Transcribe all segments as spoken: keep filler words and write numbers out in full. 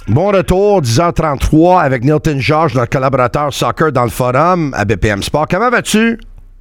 Bon retour, dix heures trente-trois avec Nilton Georges, notre collaborateur soccer dans le forum à B P M Sport. Comment vas-tu?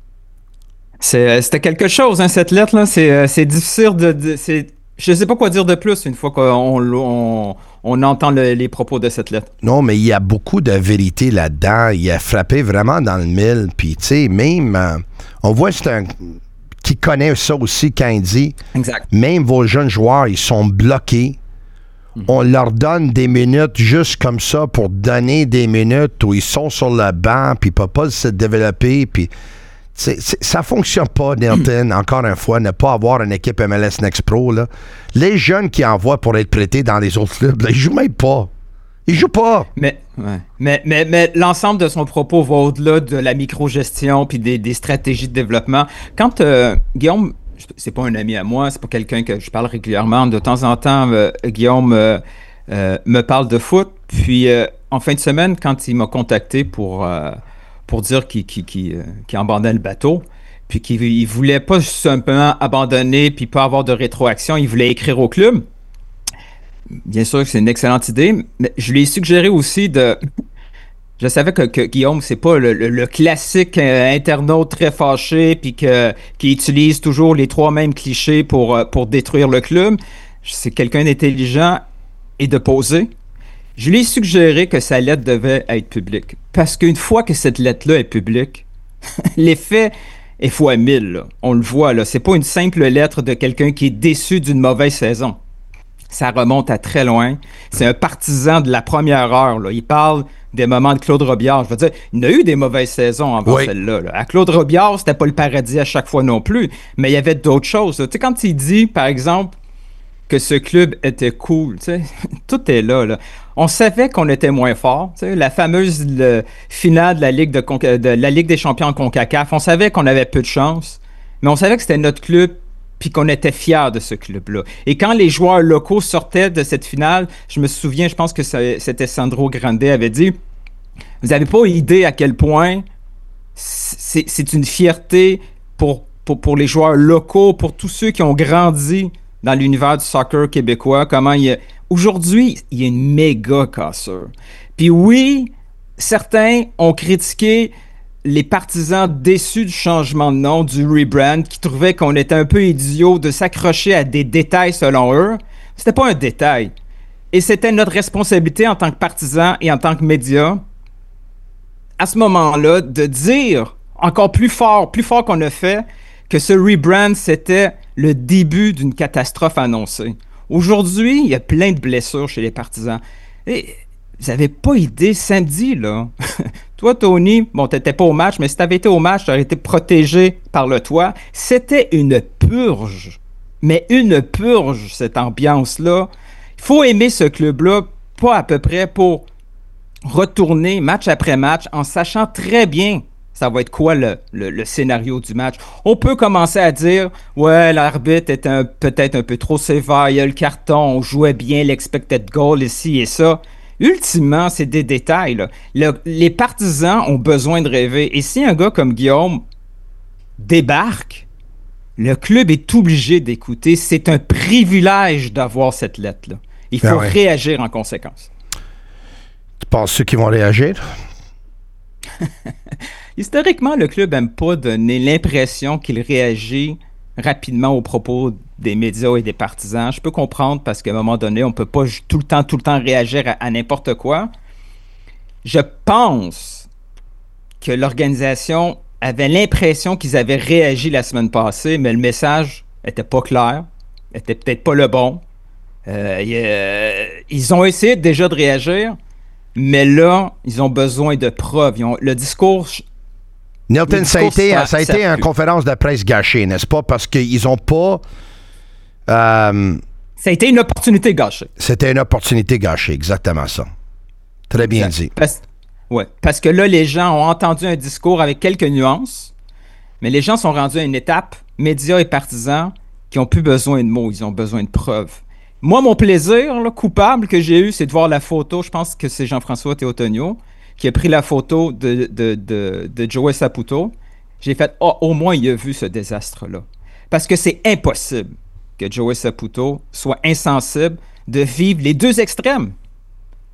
C'est, c'était quelque chose, hein, cette lettre-là. C'est, c'est difficile de... de c'est, je ne sais pas quoi dire de plus une fois qu'on on, on entend le, les propos de cette lettre. Non, mais il y a beaucoup de vérité là-dedans. Il a frappé vraiment dans le mille. Puis, tu sais, même... Euh, on voit que c'est un... qui connaît ça aussi quand il dit... Exact. Même vos jeunes joueurs, ils sont bloqués. On leur donne des minutes juste comme ça pour donner des minutes où ils sont sur le banc puis ils ne peuvent pas se développer. Puis c'est, c'est, ça ne fonctionne pas, Nilton, encore une fois, ne pas avoir une équipe M L S Next Pro. Là. Les jeunes qui envoient pour être prêtés dans les autres clubs, là, ils ne jouent même pas. Ils ne jouent pas. Mais, ouais. mais, mais, mais l'ensemble de son propos va au-delà de la micro-gestion puis des, des stratégies de développement. Quand euh, Guillaume... c'est pas un ami à moi, c'est pas quelqu'un que je parle régulièrement. De temps en temps, euh, Guillaume euh, euh, me parle de foot. Puis, euh, en fin de semaine, quand il m'a contacté pour, euh, pour dire qu'il, qu'il, qu'il, euh, qu'il abandonnait le bateau, puis qu'il il voulait pas simplement abandonner puis pas avoir de rétroaction, il voulait écrire au club. Bien sûr que c'est une excellente idée, mais je lui ai suggéré aussi de... Je savais que, que Guillaume, c'est pas le, le, le classique euh, internaute très fâché puis que, qui utilise toujours les trois mêmes clichés pour, euh, pour détruire le club. C'est quelqu'un d'intelligent et de posé. Je lui ai suggéré que sa lettre devait être publique. Parce qu'une fois que cette lettre-là est publique, l'effet est fois mille. Là. On le voit, là. C'est pas une simple lettre de quelqu'un qui est déçu d'une mauvaise saison. Ça remonte à très loin. C'est un partisan de la première heure. Là. Il parle des moments de Claude Robillard. Je veux dire, il y a eu des mauvaises saisons avant oui. celle-là. Là. À Claude Robillard, c'était pas le paradis à chaque fois non plus, mais il y avait d'autres choses. Tu sais, quand il dit, par exemple, que ce club était cool, tu sais, tout est là, là. On savait qu'on était moins fort. Tu sais, la fameuse le, finale de la, Ligue de, Conca- de la Ligue des champions en CONCACAF, on savait qu'on avait peu de chance, mais on savait que c'était notre club puis qu'on était fiers de ce club-là. Et quand les joueurs locaux sortaient de cette finale, je me souviens, je pense que c'était Sandro Grande avait dit, vous n'avez pas idée à quel point c'est, c'est une fierté pour, pour, pour les joueurs locaux, pour tous ceux qui ont grandi dans l'univers du soccer québécois, comment il y a... Aujourd'hui, il y a une méga cassure. Puis oui, certains ont critiqué les partisans déçus du changement de nom, du rebrand, qui trouvaient qu'on était un peu idiots de s'accrocher à des détails selon eux. C'était pas un détail. Et c'était notre responsabilité en tant que partisans et en tant que médias, à ce moment-là, de dire encore plus fort, plus fort qu'on a fait, que ce rebrand, c'était le début d'une catastrophe annoncée. Aujourd'hui, il y a plein de blessures chez les partisans. Et vous n'avez pas idée, samedi, là. Toi, Tony, bon, t'étais pas au match, mais si t'avais été au match, t'aurais été protégé par le toit. C'était une purge. Mais une purge, cette ambiance-là. Il faut aimer ce club-là, pas à peu près pour retourner match après match en sachant très bien ça va être quoi le, le, le scénario du match. On peut commencer à dire « Ouais, l'arbitre était un, peut-être un peu trop sévère, il y a le carton, on jouait bien l'expected goal ici et ça. » Ultimement, c'est des détails. Là. Le, les partisans ont besoin de rêver. Et si un gars comme Guillaume débarque, le club est obligé d'écouter. C'est un privilège d'avoir cette lettre-là. Il faut ah ouais. réagir en conséquence. Tu penses ceux qui vont réagir? Historiquement, le club n'aime pas donner l'impression qu'il réagit rapidement aux propos des médias et des partisans. Je peux comprendre parce qu'à un moment donné, on ne peut pas tout le temps, tout le temps réagir à, à n'importe quoi. Je pense que l'organisation avait l'impression qu'ils avaient réagi la semaine passée, mais le message n'était pas clair, n'était peut-être pas le bon. Euh, euh, ils ont essayé déjà de réagir, mais là, ils ont besoin de preuves. Ils ont, le discours... Nilton, ça a été, ça, ça a été une conférence de presse gâchée, n'est-ce pas? Parce qu'ils n'ont pas... Euh, ça a été une opportunité gâchée. C'était une opportunité gâchée, exactement ça. Très bien exact. dit. Parce, ouais, parce que là, les gens ont entendu un discours avec quelques nuances, mais les gens sont rendus à une étape, médias et partisans, qui n'ont plus besoin de mots, ils ont besoin de preuves. Moi, mon plaisir là, coupable que j'ai eu, c'est de voir la photo, je pense que c'est Jean-François Théotonio, qui a pris la photo de, de, de, de Joey Saputo. J'ai fait, oh, au moins, il a vu ce désastre-là. Parce que c'est impossible que Joey Saputo soit insensible de vivre les deux extrêmes.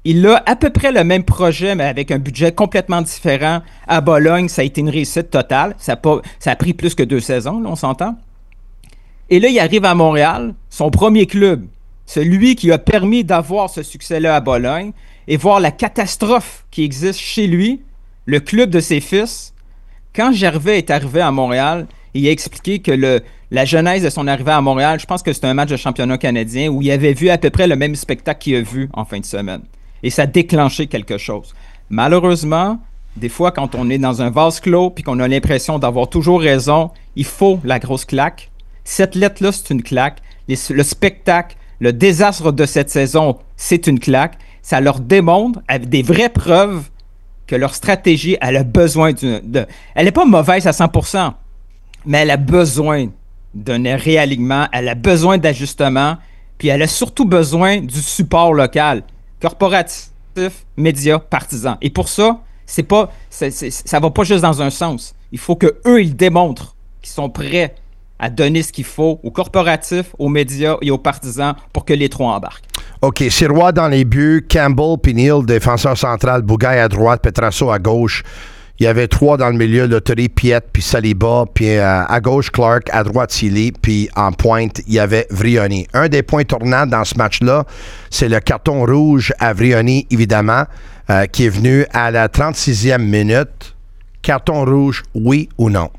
Il a à peu près le même projet, mais avec un budget complètement différent. À Bologne, ça a été une réussite totale. Ça a, pas, ça a pris plus que deux saisons, là, on s'entend. Et là, il arrive à Montréal, son premier club, celui qui a permis d'avoir ce succès-là à Bologne, et voir la catastrophe qui existe chez lui, le club de ses fils. Quand Gervais est arrivé à Montréal, il a expliqué que le, la genèse de son arrivée à Montréal, je pense que c'était un match de championnat canadien où il avait vu à peu près le même spectacle qu'il a vu en fin de semaine. Et ça a déclenché quelque chose. Malheureusement, des fois, quand on est dans un vase clos puis qu'on a l'impression d'avoir toujours raison, il faut la grosse claque. Cette lettre-là, c'est une claque. Les, le spectacle, le désastre de cette saison, c'est une claque. Ça leur démontre, avec des vraies preuves, que leur stratégie, elle a besoin d'une... De, elle n'est pas mauvaise à cent pour cent, mais elle a besoin d'un réalignement, elle a besoin d'ajustement, puis elle a surtout besoin du support local. Corporatif, médias, partisans. Et pour ça, c'est pas, c'est, c'est, ça va pas juste dans un sens. Il faut qu'eux, ils démontrent qu'ils sont prêts à donner ce qu'il faut aux corporatifs, aux médias et aux partisans pour que les trois embarquent. OK, Sirois dans les buts, Campbell, puis Neal, défenseur central, Bougaï à droite, Petrasso à gauche. Il y avait trois dans le milieu, Lottery, Piette, puis Saliba, puis euh, à gauche, Clark, à droite, Sealy, puis en pointe, il y avait Vrioni. Un des points tournants dans ce match-là, c'est le carton rouge à Vrioni, évidemment, euh, qui est venu à la trente-sixième minute. Carton rouge, oui ou non?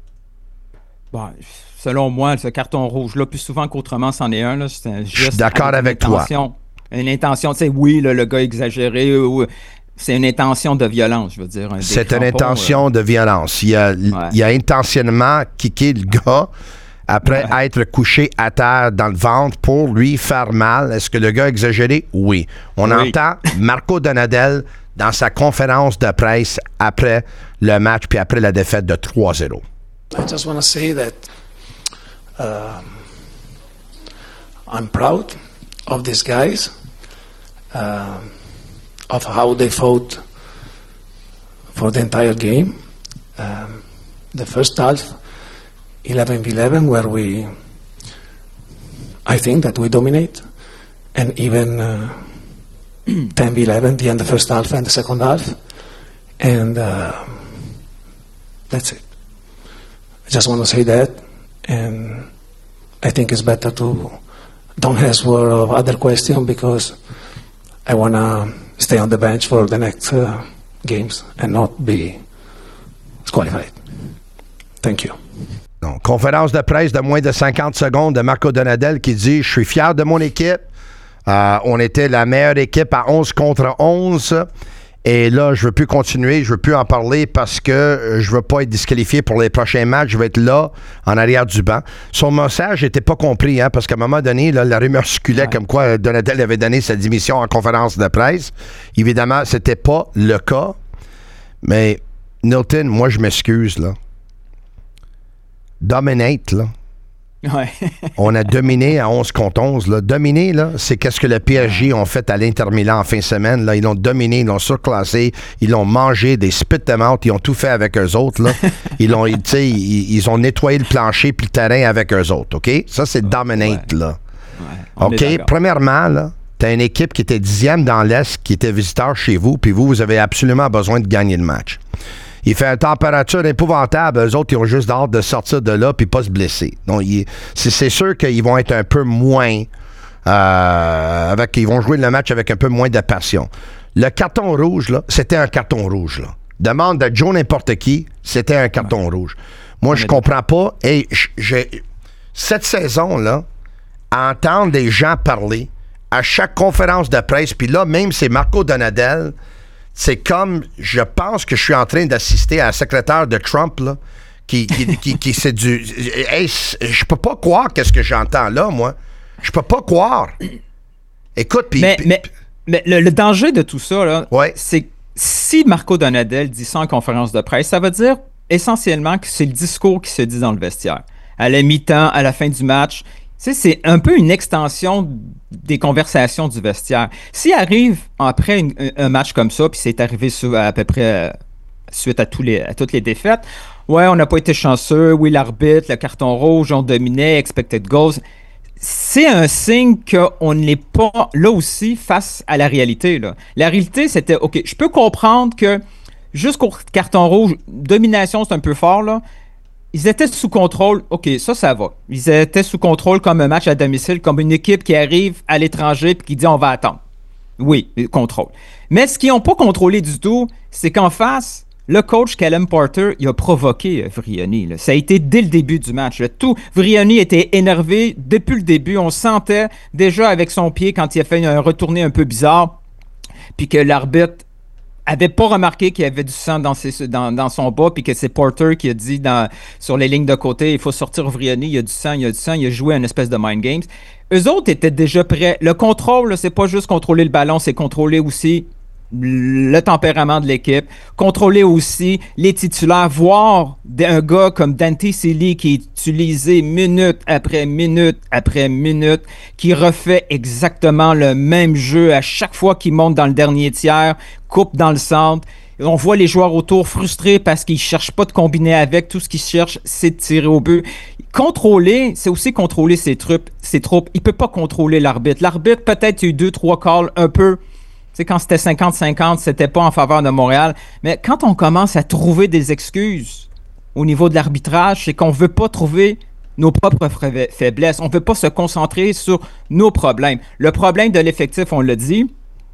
Bon, selon moi, ce carton rouge-là, plus souvent qu'autrement, c'en est un. Là, c'est un geste. Je suis d'accord avec, avec toi. Une intention, tu sais, oui, là, le gars exagéré, oui. C'est une intention de violence, je veux dire. C'est une intention euh... de violence. Il a, ouais. il a intentionnellement kické le gars après ouais. être couché à terre dans le ventre pour lui faire mal. Est-ce que le gars a exagéré? Oui. On oui. entend Marco Donadel dans sa conférence de presse après le match puis après la défaite de trois zéro. I just want to say that uh, I'm proud of these guys. Uh, of how they fought for the entire game. Um, the first half, eleven v eleven, where we, I think that we dominate, and even uh, ten v eleven, the end of the first half and the second half, and uh, that's it. I just want to say that, and I think it's better to don't ask for other questions because I want to stay on the bench for the next uh, games and not be disqualified. Thank you. Donc, conférence de presse de moins de cinquante secondes de Marco Donadel qui dit « Je suis fier de mon équipe. Euh, on était la meilleure équipe à onze contre onze. Et là, je ne veux plus continuer, je ne veux plus en parler parce que je ne veux pas être disqualifié pour les prochains matchs. Je vais être là, en arrière du banc. » Son message n'était pas compris, hein, parce qu'à un moment donné, là, la rumeur circulait ouais. comme quoi Donadel avait donné sa démission en conférence de presse. Évidemment, ce n'était pas le cas. Mais, Nilton, moi, je m'excuse, là. Dominate, là. Ouais. On a dominé à onze contre onze. Là. Dominer, là, c'est qu'est-ce que le P S G ont fait à l'Inter Milan en fin de semaine. Là. Ils l'ont dominé, ils l'ont surclassé, ils l'ont mangé des spit them out, ils ont tout fait avec eux autres. Là. Ils, l'ont, ils, ils, ils ont nettoyé le plancher puis le terrain avec eux autres. OK? Ça, c'est dominate. Ouais. Là. Ouais, OK? Premièrement, là, t'as une équipe qui était dixième dans l'Est, qui était visiteur chez vous, puis vous, vous avez absolument besoin de gagner le match. Il fait une température épouvantable. Eux autres, ils ont juste hâte de sortir de là puis pas se blesser. Donc, il, c'est, c'est sûr qu'ils vont être un peu moins... Euh, avec, ils vont jouer le match avec un peu moins de passion. Le carton rouge, là, c'était un carton rouge. Là. Demande de Joe n'importe qui, c'était un carton ouais. rouge. Moi, je comprends pas. Et j'ai, cette saison-là, à entendre des gens parler à chaque conférence de presse, puis là, même c'est Marco Donadel... C'est comme, je pense que je suis en train d'assister à un secrétaire de Trump, là, qui, qui, qui, qui c'est du... Hey, je peux pas croire qu'est-ce que j'entends là, moi. Je peux pas croire. Écoute, puis... Mais, mais, mais le, le danger de tout ça, là, ouais. c'est que si Marco Donadel dit ça en conférence de presse, ça veut dire essentiellement que c'est le discours qui se dit dans le vestiaire. À la mi-temps, à la fin du match... Tu sais, c'est un peu une extension des conversations du vestiaire. S'il arrive après une, un match comme ça, puis c'est arrivé sous, à peu près euh, suite à, tous les, à toutes les défaites, ouais, on n'a pas été chanceux, oui, l'arbitre, le carton rouge, on dominait, expected goals. c'est un signe qu'on n'est pas, là aussi, face à la réalité. Là. La réalité, c'était, OK, je peux comprendre que jusqu'au carton rouge, domination, c'est un peu fort, là. Ils étaient sous contrôle. OK, ça, ça va. Ils étaient sous contrôle comme un match à domicile, comme une équipe qui arrive à l'étranger et qui dit on va attendre. Oui, contrôle. Mais ce qu'ils n'ont pas contrôlé du tout, c'est qu'en face, le coach Callum Porter, il a provoqué euh, Vrioni. Là. Ça a été dès le début du match. Là. Tout, Vrioni était énervé depuis le début. On sentait déjà avec son pied quand il a fait un retourné un peu bizarre, puis que l'arbitre avait pas remarqué qu'il y avait du sang dans, ses, dans, dans son bas, puis que c'est Porter qui a dit dans, sur les lignes de côté, il faut sortir Vrioni, il y a du sang, il y a du sang, il a joué à une espèce de mind games. Eux autres étaient déjà prêts. Le contrôle, là, c'est pas juste contrôler le ballon, c'est contrôler aussi le tempérament de l'équipe, contrôler aussi les titulaires, voir un gars comme Dante Sealy qui est utilisé minute après minute après minute, qui refait exactement le même jeu à chaque fois qu'il monte dans le dernier tiers, coupe dans le centre. On voit les joueurs autour frustrés parce qu'ils ne cherchent pas de combiner avec. Tout ce qu'ils cherchent, c'est de tirer au but. Contrôler, c'est aussi contrôler ses troupes. Ses troupes. Il ne peut pas contrôler l'arbitre. L'arbitre, peut-être, il y a eu deux, trois calls un peu. Tu sais, quand c'était cinquante cinquante, c'était pas en faveur de Montréal. Mais quand on commence à trouver des excuses au niveau de l'arbitrage, c'est qu'on ne veut pas trouver nos propres faiblesses. On ne veut pas se concentrer sur nos problèmes. Le problème de l'effectif, on l'a dit.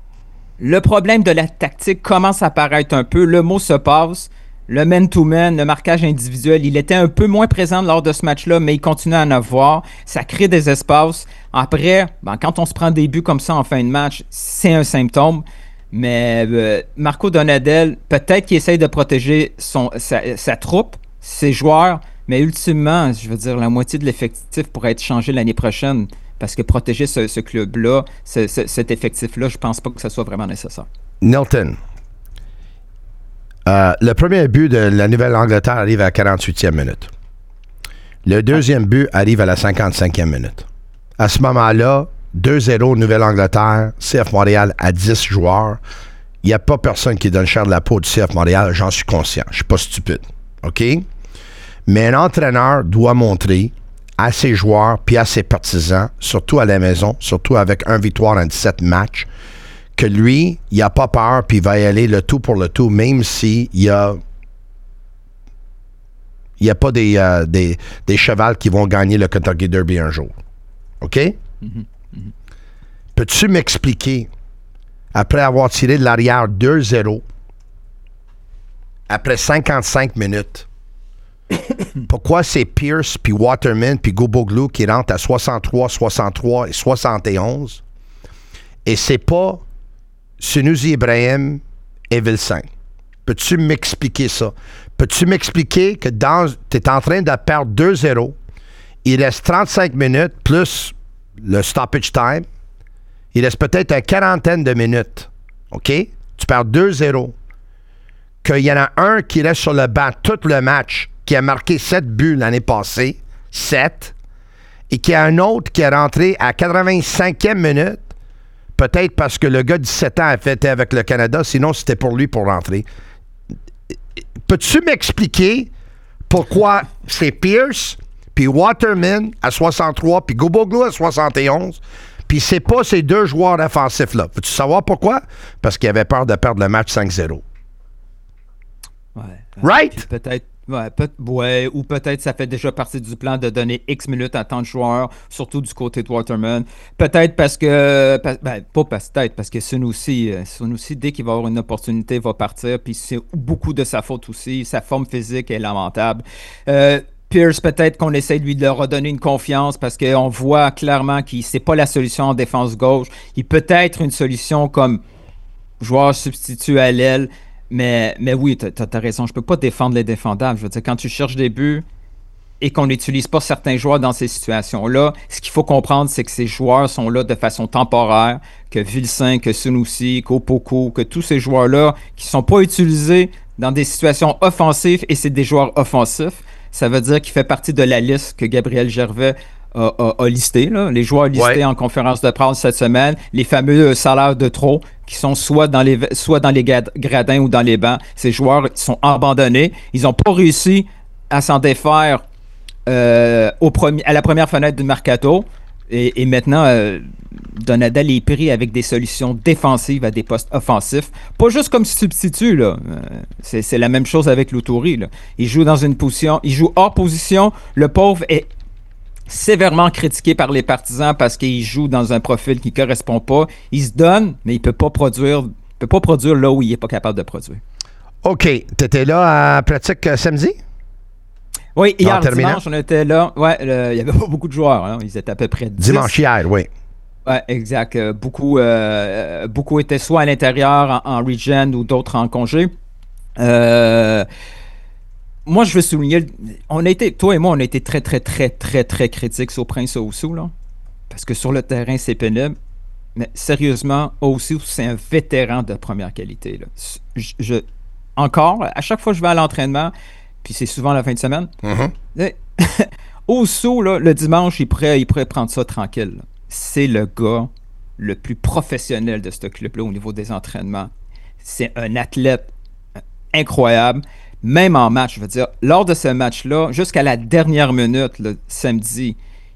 Le problème de la tactique commence à apparaître un peu. Le mot se passe. Le man-to-man, le marquage individuel, il était un peu moins présent lors de ce match-là, mais il continue à en avoir. Ça crée des espaces. Après, ben, quand on se prend des buts comme ça en fin de match, c'est un symptôme. Mais euh, Marco Donadel, peut-être qu'il essaye de protéger son, sa, sa troupe, ses joueurs, mais ultimement, je veux dire, la moitié de l'effectif pourrait être changé l'année prochaine. Parce que protéger ce, ce club-là, ce, ce, cet effectif-là, je pense pas que ce soit vraiment nécessaire. Nilton, euh, le premier but de la Nouvelle-Angleterre arrive à la quarante-huitième minute. Le deuxième but arrive à la cinquante-cinquième minute. À ce moment-là, deux zéro Nouvelle-Angleterre, C F Montréal à dix joueurs. Il n'y a pas personne qui donne cher de la peau du C F Montréal, j'en suis conscient. Je ne suis pas stupide. OK? Mais un entraîneur doit montrer à ses joueurs puis à ses partisans, surtout à la maison, surtout avec un victoire en dix-sept matchs, que lui, il n'a pas peur puis il va y aller le tout pour le tout, même s'il y a il n'y a pas des, euh, des, des chevals qui vont gagner le Kentucky Derby un jour. OK? Mm-hmm. Mm-hmm. Peux-tu m'expliquer, après avoir tiré de l'arrière deux zéro, après cinquante-cinq minutes, pourquoi c'est Pierce, puis Waterman, puis Goboglu qui rentrent à soixante-trois, soixante-trois et soixante et onze, et c'est pas Sunusi Ibrahim et Vilsaint? Peux-tu m'expliquer ça? Peux-tu m'expliquer que dans tu es en train de perdre deux zéro, il reste trente-cinq minutes plus le stoppage time, il reste peut-être une quarantaine de minutes, OK? Tu perds deux zéro, qu'il y en a un qui reste sur le banc tout le match, qui a marqué sept buts l'année passée, sept, et qu'il y a un autre qui est rentré à quatre-vingt-cinquième minute, peut-être parce que le gars de dix-sept ans a fait avec le Canada, sinon c'était pour lui pour rentrer. Peux-tu m'expliquer pourquoi c'est Pierce, puis Waterman à soixante-trois, puis Goboglu à soixante et onze, puis c'est pas ces deux joueurs offensifs-là? Veux-tu savoir pourquoi? Parce qu'ils avaient peur de perdre le match cinq zéro. Ouais. Right? Peut-être. Ouais, peut- ouais, ou peut-être ça fait déjà partie du plan de donner X minutes à tant de joueurs, surtout du côté de Waterman. Peut-être parce que, pa- ben, pas peut-être, parce que Sunusi, Sunusi, dès qu'il va avoir une opportunité, va partir, puis c'est beaucoup de sa faute aussi. Sa forme physique est lamentable. Euh, Pierce, peut-être qu'on essaie de lui de redonner une confiance parce qu'on voit clairement qu'il c'est pas la solution en défense gauche. Il peut être une solution comme joueur substitut à l'aile. Mais, mais oui, tu as raison. Je peux pas défendre les défendables. Je veux dire, quand tu cherches des buts et qu'on n'utilise pas certains joueurs dans ces situations-là, ce qu'il faut comprendre, c'est que ces joueurs sont là de façon temporaire, que Vilsaint, que Sunusi, qu'Opoko, que tous ces joueurs-là qui sont pas utilisés dans des situations offensives, et c'est des joueurs offensifs, ça veut dire qu'il fait partie de la liste que Gabriel Gervais a, a, a listé, là. Les joueurs listés ouais. en conférence de presse cette semaine, les fameux salaires de trop qui sont soit dans les soit dans les gradins ou dans les bancs. Ces joueurs sont abandonnés. Ils n'ont pas réussi à s'en défaire euh, au premier, à la première fenêtre du mercato. Et, et maintenant, euh, Donadel est pris avec des solutions défensives à des postes offensifs. Pas juste comme substitut, là. Euh, c'est, c'est la même chose avec Lautouri, là. Il joue dans une position, il joue hors position. Le pauvre est sévèrement critiqué par les partisans parce qu'il joue dans un profil qui ne correspond pas. Il se donne, mais il ne peut pas produire, peut pas produire là où il n'est pas capable de produire. OK. Tu étais là à pratique euh, samedi? Oui, hier dimanche, on était là. Ouais, il n'y avait pas beaucoup de joueurs. Hein. Ils étaient à peu près dix. Dimanche hier, oui. Oui, exact. Euh, beaucoup, euh, beaucoup étaient soit à l'intérieur, en, en regen ou d'autres en congé. Euh, moi, je veux souligner, on a été, toi et moi, on a été très, très, très, très, très critiques sur Prince Owusu, là. Parce que sur le terrain, c'est pénible. Mais sérieusement, Owusu, c'est un vétéran de première qualité, là. Je, je, encore, à chaque fois que je vais à l'entraînement, puis c'est souvent la fin de semaine. Mm-hmm. Owusu, là, le dimanche, il pourrait, il pourrait prendre ça tranquille. Là. C'est le gars le plus professionnel de ce club-là au niveau des entraînements. C'est un athlète incroyable. Même en match, je veux dire, lors de ce match-là, jusqu'à la dernière minute, le samedi,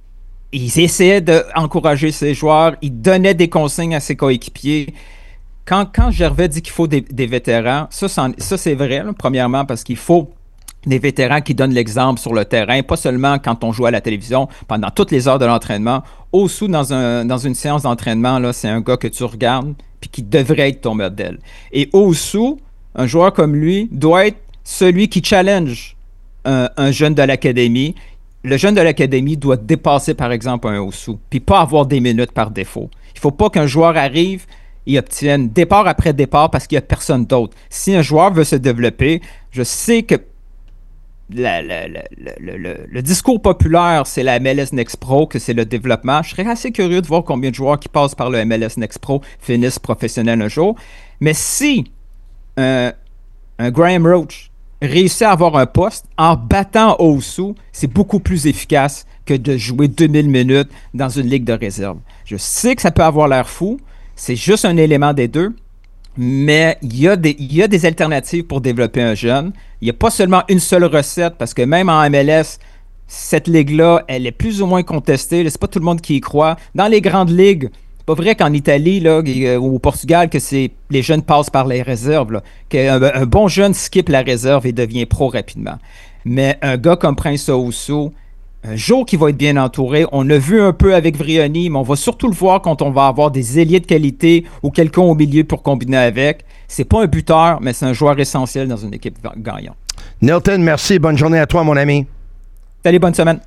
il essayait d'encourager ses joueurs, il donnait des consignes à ses coéquipiers. Quand, quand Gervais dit qu'il faut des, des vétérans, ça, ça c'est vrai, là, premièrement, parce qu'il faut des vétérans qui donnent l'exemple sur le terrain, pas seulement quand on joue à la télévision, pendant toutes les heures de l'entraînement. Owusu, dans, un, dans une séance d'entraînement, là, c'est un gars que tu regardes puis qui devrait être ton modèle. Et Owusu, un joueur comme lui, doit être celui qui challenge un, un jeune de l'académie. Le jeune de l'académie doit dépasser, par exemple, un Owusu, puis pas avoir des minutes par défaut. Il ne faut pas qu'un joueur arrive et obtienne départ après départ parce qu'il n'y a personne d'autre. Si un joueur veut se développer, je sais que La, la, la, la, la, le discours populaire, c'est la M L S Next Pro, que c'est le développement. Je serais assez curieux de voir combien de joueurs qui passent par le M L S Next Pro finissent professionnels un jour. Mais si euh, un Graham Roach réussit à avoir un poste en battant Owusu, c'est beaucoup plus efficace que de jouer deux mille minutes dans une ligue de réserve. Je sais que ça peut avoir l'air fou, c'est juste un élément des deux. Mais il y, a des, il y a des alternatives pour développer un jeune. Il n'y a pas seulement une seule recette, parce que même en M L S, cette ligue-là, elle est plus ou moins contestée. C'est pas tout le monde qui y croit. Dans les grandes ligues, c'est pas vrai qu'en Italie là, ou au Portugal, que c'est, les jeunes passent par les réserves. Là, qu'un un bon jeune skip la réserve et devient pro rapidement. Mais un gars comme Prince Owusu, un jour qu'il va être bien entouré, on a vu un peu avec Vrioni, mais on va surtout le voir quand on va avoir des ailiers de qualité ou quelqu'un au milieu pour combiner avec. C'est pas un buteur, mais c'est un joueur essentiel dans une équipe gagnante. Nilton, merci. Bonne journée à toi, mon ami. Salut, bonne semaine.